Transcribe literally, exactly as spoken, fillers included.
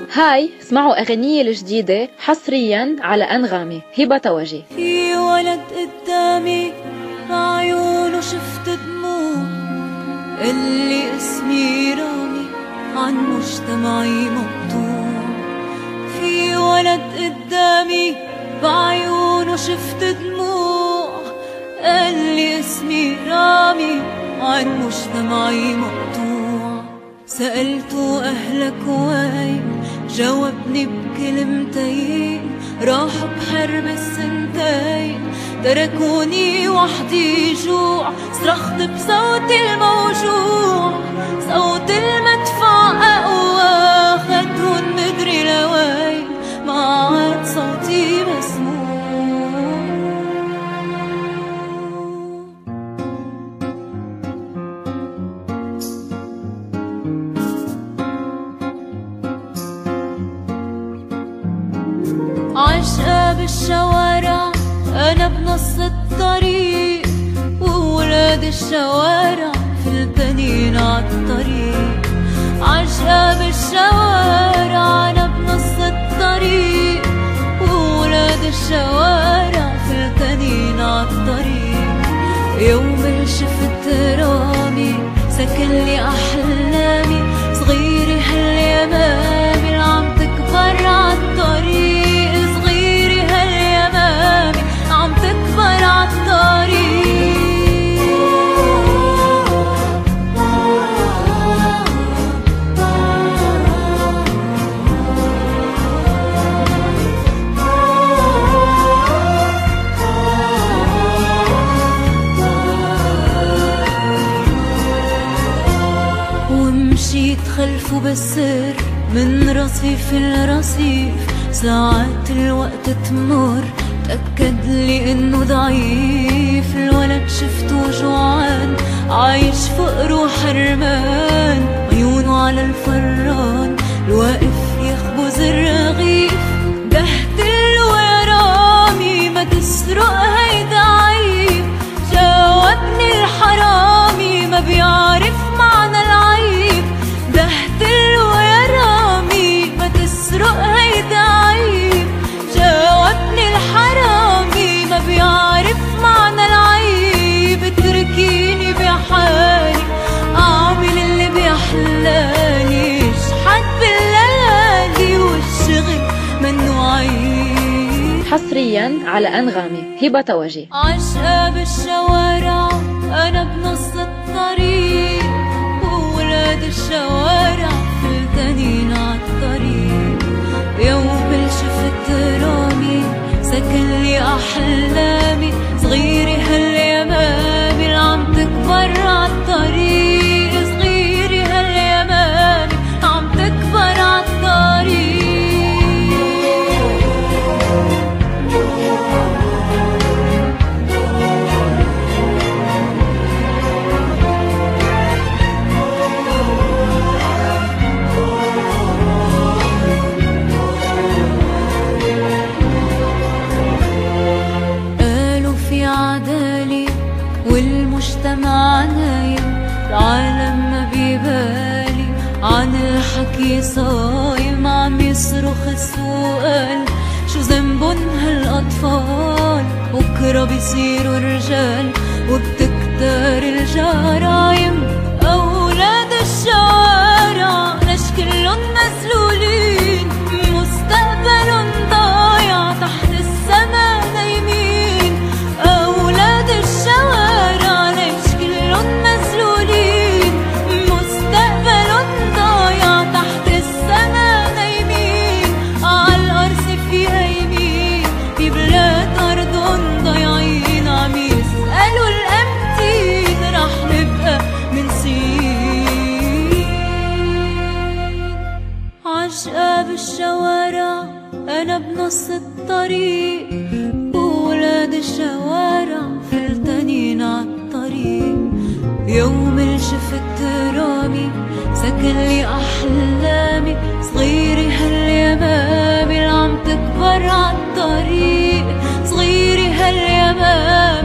هاي اسمعوا أغنية الجديدة حصريا على أنغامي. هبة توجي. في ولد قدامي بعيونه شفت دموع، اللي اسمي رامي عن مجتمعي مقطوع. في ولد قدامي بعيونه شفت دموع، اللي اسمي رامي عن مجتمعي مقطوع. سألته أهلك وين، جاوبني بكلمتين، راحوا بحرب السنتين، تركوني وحدي جوع. صرخت بصوتي الموجوع، صوت المدفع أقوى، خدهن مدري لوين، ما عاد صوتي مسموع. عشقة بالشوارع أنا بنص الطريق، وولاد الشوارع في التنين عالطريق. عشقة بالشوارع أنا بنص الطريق، وولاد الشوارع في التنين عالطريق. يوم اللي شفت رامي سكن لي أحلامي، صغيري هاليمامي اللي عم تكبر عالطريق. عم تكبر عالطريق. ومشيت خلفه بالسر من رصيف لرصيف، ساعات الوقت تمر تأكد لي انه ضعيف. الولد شفته جوعان عايش فقر وحرمان، عيونه على الفران الواقف يخبز الرغيف. قهتله يا رامي ما تسرق هيدا عيب، جاوبني الحرامي ما بيعرف معنى العيب. قهتله يا رامي ما تسرق هيدا عيب، جاوبني الحرامي ما بيعرف معنى العيب. اتركيني بحالي اعمل اللي بيحلالي، اشحت بالليالي والشغل منو عيب. حصريا على أنغامي. هبة توجي. عشقة بالشوارع انا بنص الطريق، وولاد الشوارع في التنين عالطريق. يوم اللي شفت رامي سكن لي أحلامي، صغيري هاليمامي اللي عم تكبر عالطريق. صغيري هاليمامي عم تكبر عالطريق. والمجتمع نايم، العالم ما بيبالي، عن الحكي صايم. عم يصرخ السؤال شو ذنبن هالأطفال، بكرة بيصيروا رجال وبتكتر الجرايم. أولاد الشوارع ليش كلن مسلولين، مستقبلن ضايع تحت السما نايمين. أولاد الشوارع ليش كلن مسلولين، مستقبلن ضايع تحت السما نايمين. عالأرصفة في هايمين، في بلاد أرضن ضايعين، عم يسألوا الأمتين رح نبقى من سنين. عشقة بالشوارع أنا بنص الطريق، وولاد الشوارع في التنين عالطريق. يوم اللي شفت رامي سكن لي أحلامي، صغيري هاليمامي اللي عم تكبر عالطريق. صغيري هاليمامي